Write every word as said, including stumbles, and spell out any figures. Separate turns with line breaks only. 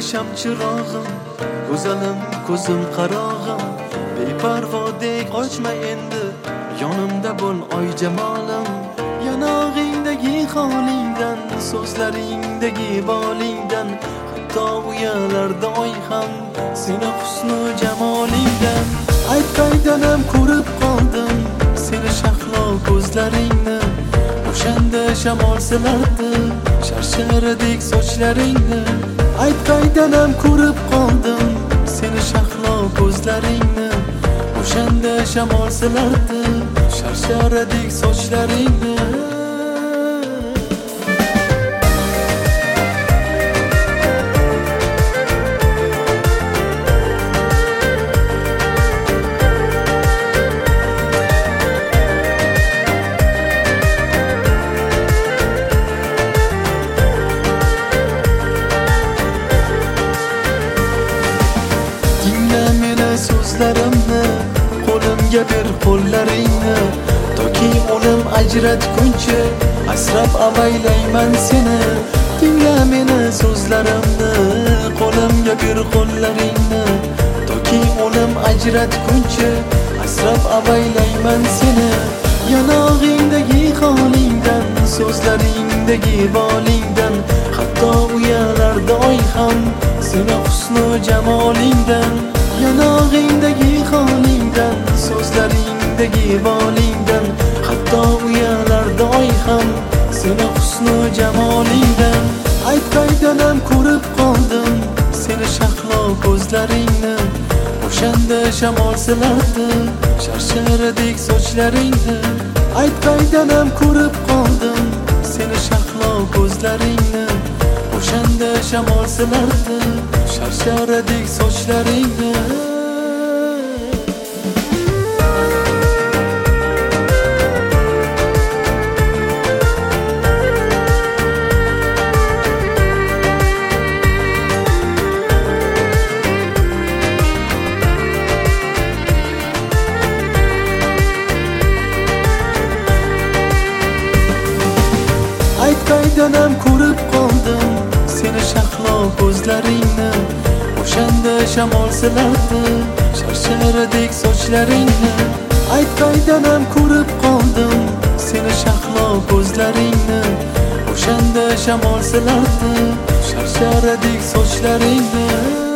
sham chirog'im, go'zalim ko'zim qarog'im, beparvodek qochma endi, yonimda bo'l oy jamolim. Yanog'ingdagi holingdan, so'zlaringdagi bolingdan, hatto uyalarda oy ham seni husnu jamolingdan. Ayt qaydanam ko'rib qoldim seni shahlo ko'zlaringni, o'shanda shamol silardi sharsharadek sochlaringni. Ayt qaydanam ko'rib qoldim seni shahlo ko'zlaringni, o'shanda shamol silardi sharsharadek sochlaringni. So'zlarimni qo'limga ber qo'llaringni, toki o'lim ajratguncha asrab avaylayman seni. Tingla meni so'zlarimni, qo'limga ber qo'llaringni, toki o'lim ajratguncha asrab avaylayman seni. Yanog'ingdagi holingdan, so'zlaringdagi bolingdan, hatto uyalarda oy ham seni husnu jamolingdan. Yanog'ingdagi holingdan, so'zlaringdagi bolingdan, hatto uyalarda oy ham seni husnu jamolingdan. Ayt qaydanam ko'rib qoldim seni shahlo ko'zlaringni, o'shanda shamol silardi sharsharadek sochlaringni. Ayt qaydanam ko'rib qoldim seni shahlo ko'zlaringni, o'shanda shamol silardi sharsharadek sochlaringni. Ayt qaydanam ko'rib qoldim seni shahlo ko'zlaringni, o'shanda shamol silardi sharsharadek sochlaringni. Ayt qaydanam ko'rib qoldim seni shahlo ko'zlaringni, o'shanda shamol silardi sharsharadek sochlaringni.